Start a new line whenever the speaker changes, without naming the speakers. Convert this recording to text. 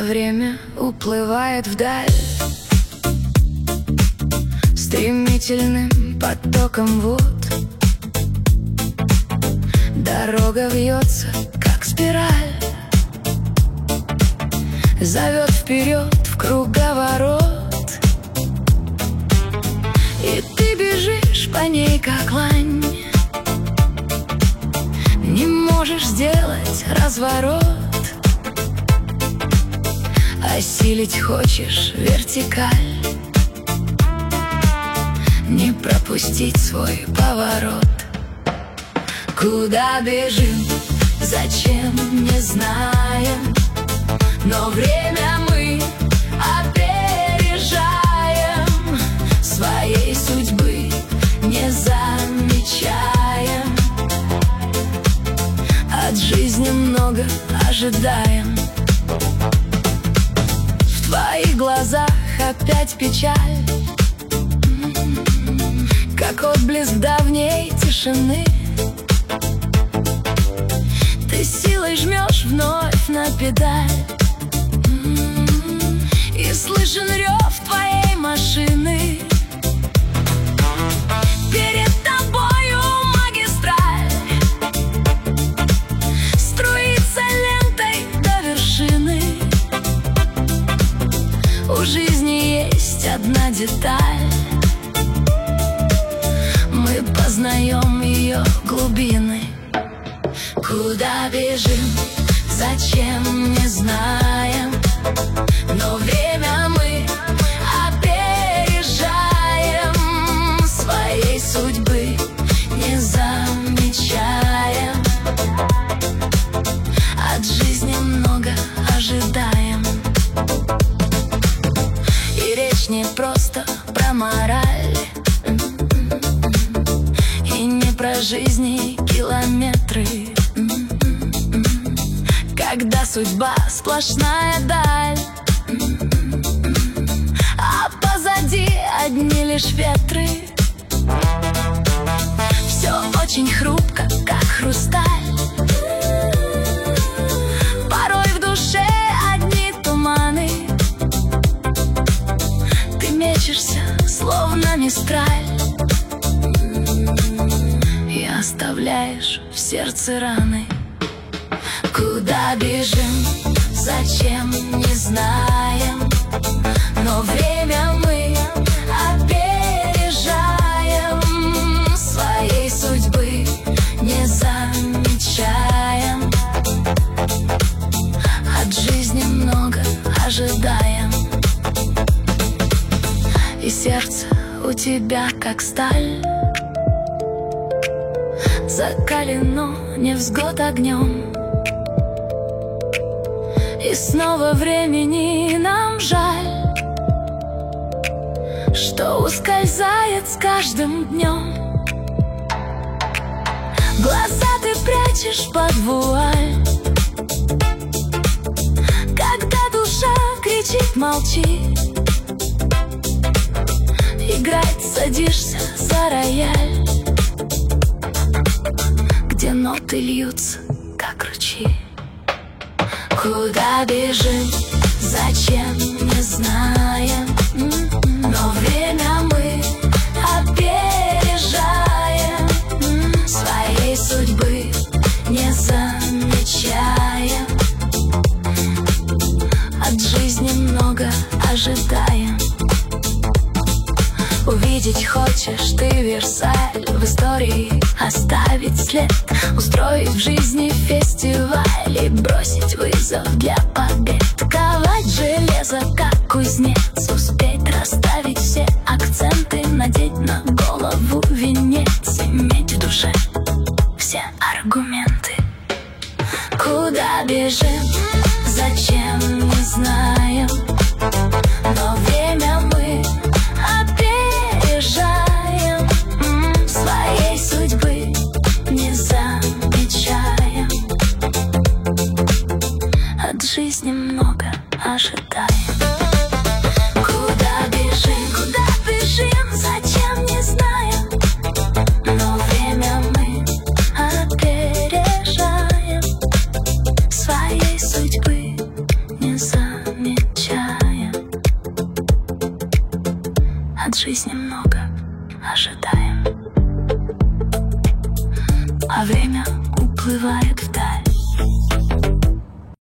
время уплывает вдаль стремительным потоком вод. Дорога вьется, как спираль, зовет вперед в круговорот. И ты бежишь по ней, как лань, не можешь сделать разворот. Осилить хочешь вертикаль, не пропустить свой поворот. Куда бежим, зачем, не знаем, но время мы опережаем, своей судьбы не замечаем, от жизни много ожидаем. В твоих глазах опять печаль, как отблеск давней тишины. Ты силой жмешь вновь на педаль, и слышен рев твоей машины. Перед тобою магистраль струится лентой до вершины. У жизни есть одна деталь, мы познаем ее глубины. Куда бежим, зачем, не знаем, но время мы опережаем, своей судьбы не замечаем, от жизни много ожидаем. И речь не просто про мораль, и не про жизни километры, когда судьба сплошная даль, а позади одни лишь ветры. Все очень хрупко, как хрусталь, порой в душе одни туманы. Ты мечешься, словно мистраль, и оставляешь в сердце раны. Куда бежим, зачем, не знаем, но время мы опережаем, своей судьбы не замечаем, от жизни много ожидаем. И сердце у тебя как сталь, закалено невзгод огнем. И снова времени нам жаль, что ускользает с каждым днем. Глаза ты прячешь под вуаль, когда душа кричит молчи. Играть садишься за рояль, где ноты льются, как ручьи. Куда бежим, зачем, не знаем, но время мы опережаем, своей судьбы не замечаем, от жизни много ожидаем. Увидеть хочешь ты Версаль, в истории оставить след, устроить в жизни фестиваль и бросить вызов для побед. Ковать железо, как кузнец, успеть расставить все акценты, надеть на голову венец, иметь в душе все аргументы. Куда бежим, зачем, не знаем, но время мы опережаем, своей судьбы не замечаем, от жизни много ожидаем. Куда бежим, зачем, не знаем, но время мы от жизни много, ожидаем, а время уплывает вдаль.